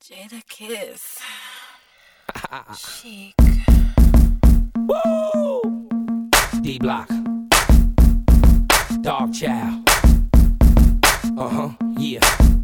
Jadakiss. Chic. Woo! D Block. Dog Chow. Yeah.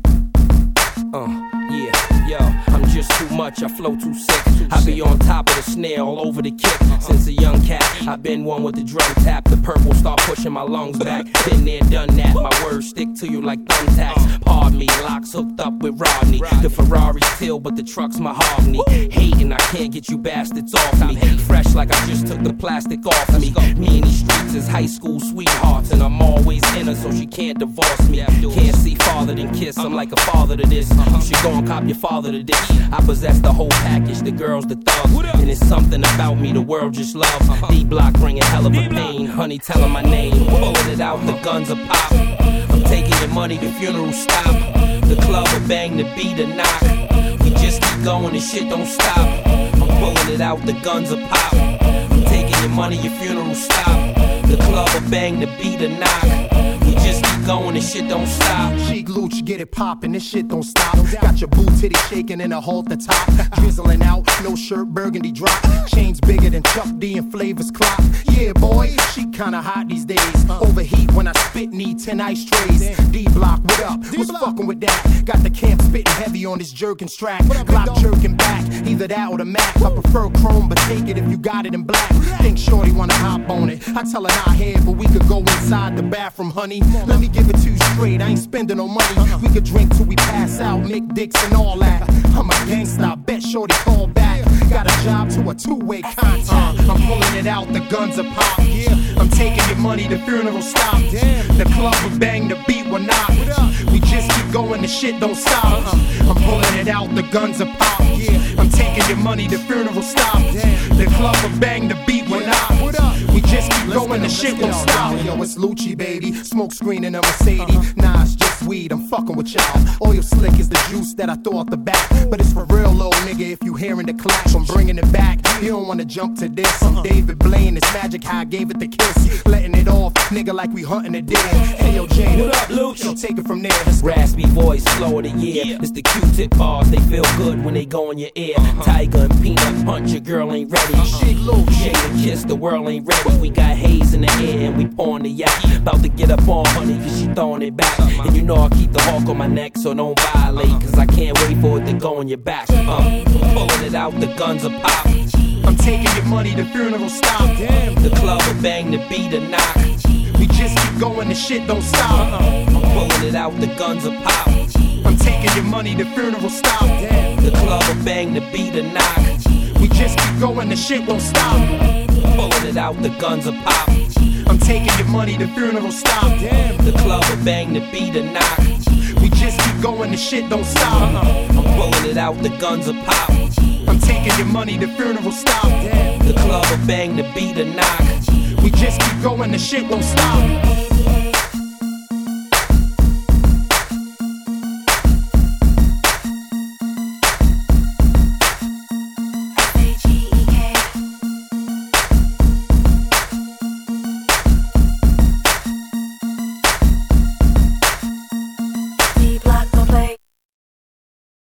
Yeah. Yo, I'm just too much, I flow too sick. I be on top of the snare, all over the kick. Since a young cat, I've been one with the drum tap. The purple start pushing my lungs back. Been there, done that, my words stick to you like thumbtacks. Pardon me, locks hooked up with Rodney. The Ferrari's till, but the truck's mahogany. Hating, I can't get you bastards off me. Fresh like I just took the plastic off me. Me and these streets is high school sweethearts, and I'm always in her, so she can't divorce me. Can't see farther than kiss, I'm like a father to this. You should go and cop your father to this. I possess the whole package, the girls, the thugs, and it's something about me the world just loves. D Block bringing hell of a pain. Honey telling my name, pulling it out, the guns are pop. I'm taking your money, the funeral stop. The club will bang, the beat a knock. We just keep going, and shit don't stop. I'm pulling it out, the guns are pop. I'm taking your money, your funeral stop. The club will bang, the beat a knock. We just keep going, and shit don't stop. Chic Luch, get it poppin', this shit don't stop. Got your boot titty shaking and a halt the top. Drizzling out, no shirt, burgundy drop. Chains bigger than Chuck D and Flavor's clock. Yeah, boy, she kinda hot these days. Overheat when I spit, need 10 ice trays. D Block, what up? Was fucking with that. Got the camp spitting heavy on this jerkin' strack. Glock jerking back, either that or the Mac. I prefer chrome, but take it if you got it in black. Think shorty wanna hop on it. I tell her not here, but we could go inside the bathroom, honey. Let me give it to you straight, I ain't spending no money. We could drink till we pass out, make dicks and all that. I'm a gangsta, I bet shorty call back. Got a job to a two-way contact. I'm pulling it out, the guns are pop. I'm taking your money, the funeral stop. The club will bang, the beat will knock. We just keep going, the shit don't stop. I'm pulling it out, the guns are pop. I'm taking your money, the funeral stop. The club will bang, the beat will knock. We just keep going, the shit won't stop. Yo, it's Lucci, baby. Smoke screen in a Mercedes. Nah, it's just weed, I'm fucking with y'all. Oil slick is the juice that I throw off the back. But it's for real, little nigga, if you hearing the clash, I'm bringing it back. You don't wanna jump to this. I'm David Blaine, it's magic how I gave it the kiss. Letting it off, nigga, like we hunting a deer. Hey, yo, Jane, what up, Luch? Yo, take it from there. Raspy voice, flow of the year. It's the Q-tip bars, they feel good when they go in your ear. Tiger and peanut punch, your girl ain't ready. Chic Luch, Shake and kiss, the world ain't ready. We got haze in the air and we pouring the yacht. About to get up on honey, cause she throwing it back. And you know I keep the hawk on my neck, so don't violate. Cause I can't wait for it to go on your back. Pulling it out, the guns are pop. I'm taking your money, the funeral stop. The club will bang, the beat a knock. We just keep going, the shit don't stop. I'm pulling it out, the guns are pop. I'm taking your money, the funeral stop. The club will bang, the beat a knock. We just keep going, the shit won't stop. Pulling it out, the guns are pop. I'm taking your money, the funeral stop. The club will bang, the beat a knock. We just keep going, the shit don't stop. I'm pulling it out, the guns are pop. I'm taking your money, the funeral stop. The club will bang, the beat a knock. We just keep going, the shit won't stop.